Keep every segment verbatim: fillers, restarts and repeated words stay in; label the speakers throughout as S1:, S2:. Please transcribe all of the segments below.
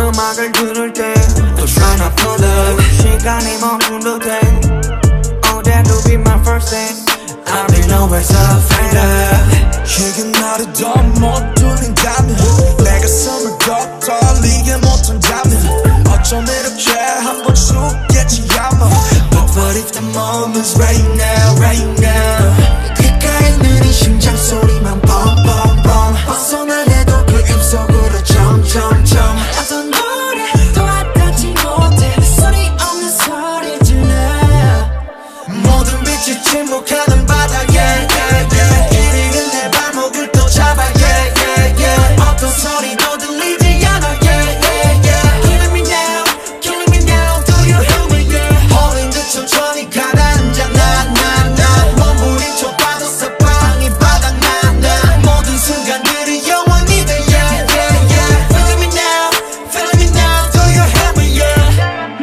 S1: 음악을 들을 때 또 try not to love 시간이 멈춘 듯해 Oh that will be my first day I'll be nowhere so afraid of
S2: 이게 나를 더 못 뚫린다면 내 가슴을 더 떨리게 못한다면 어쩜 이렇게 한번 죽겠지 아마 But what if the moment's right now, right now 귓가에 느린 심장 소리만 뻥뻥뻥 벗어나려도 그 입속으로 점점점
S3: 어떤 노래도 와닿지 못해 소리 없는 소리 질러
S2: 모든 빛이 침묵하는 바다에 yeah, yeah. 이리는 내 발목을 또 잡아 yeah, yeah, yeah. 어떤 소리도 들리지 않아 yeah, yeah, yeah.
S3: Killing me now, killing me now Do you hear me yeah
S2: 홀린 듯 천천히 가라앉아 나나나 몸부림쳐 봐도 사방이 바닥난다 모든 순간들이 영원히 돼 yeah, yeah, yeah.
S3: Feeling me now, feeling me now Do you hear me yeah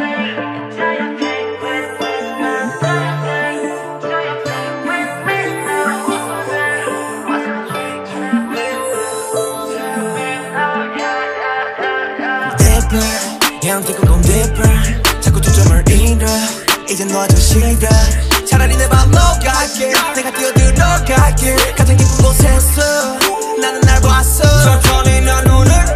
S2: Deeper 그냥 뛰고 gon' deeper 자꾸 초점을 잃어 이젠 너와 좀 싫어 차라리 내 발로 갈게 내가 뛰어들어갈게 가장 깊은 곳에서 나는 날 봤어
S1: 천천히 난 눈을